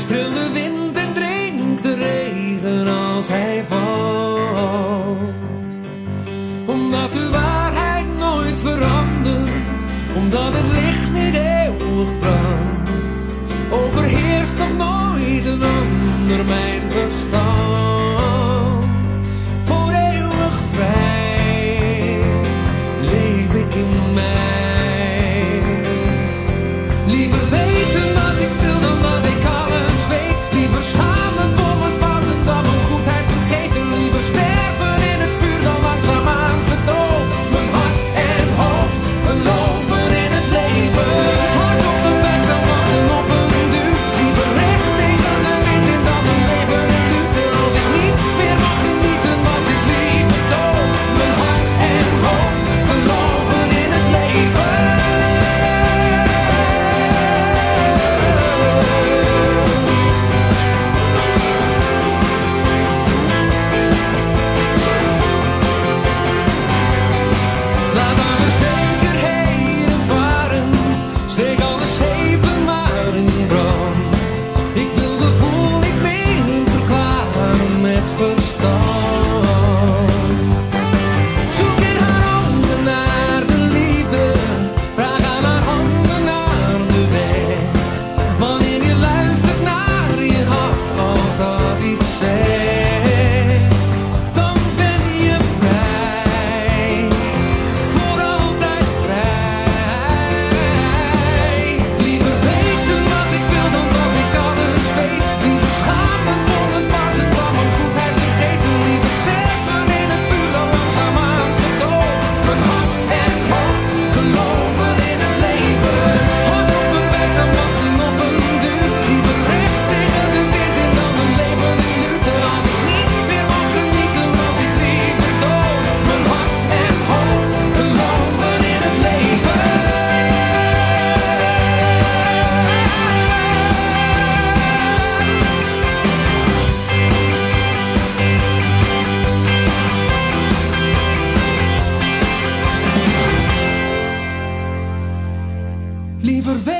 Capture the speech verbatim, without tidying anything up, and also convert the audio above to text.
Streel de wind en drink de regen als hij valt. Omdat de waarheid nooit verandert, omdat het licht niet eeuwig brandt, overheerst nog nooit een ander mijn verstand. Voor eeuwig vrij leef ik in mij. Liever weten wat ik wil dan wat ik alles weet. Liever schamen voor mijn fouten dan mijn goedheid vergeten. Liever sterven in het vuur dan langzaamaan gedoofd. Mijn hart en hoofd geloven in het leven. Hard op mijn weg dan wachten op een duw. Liever recht tegen de wind in dan een leven in duwte. Als ik niet meer mag genieten was ik liever dood. Mijn hart en hoofd geloven in het leven. Laat alle zekerheden varen, steek alle schepen maar in brand. Ik wil gevoel niet meer verklaren met verstand. Zoek in haar handen naar de liefde, vraag aan haar handen naar de weg. Wanneer je luistert naar je hart als dat iets zegt, dan ben je vrij, voor altijd vrij. Liever weten wat ik wil dan wat ik alles weet. Liever schamen voor mijn fouten dan mijn goedheid vergeten. Liever sterven in het vuur dan langzaamaan gedoofd. Mijn hart en hoofd geloven in het leven. Hard op mijn weg dan wachten op een duw. Liever recht tegen de wind in dan een leven in luwte. Als ik niet meer mag genieten was ik liever dood. Mijn hart en hoofd geloven in het leven. Liever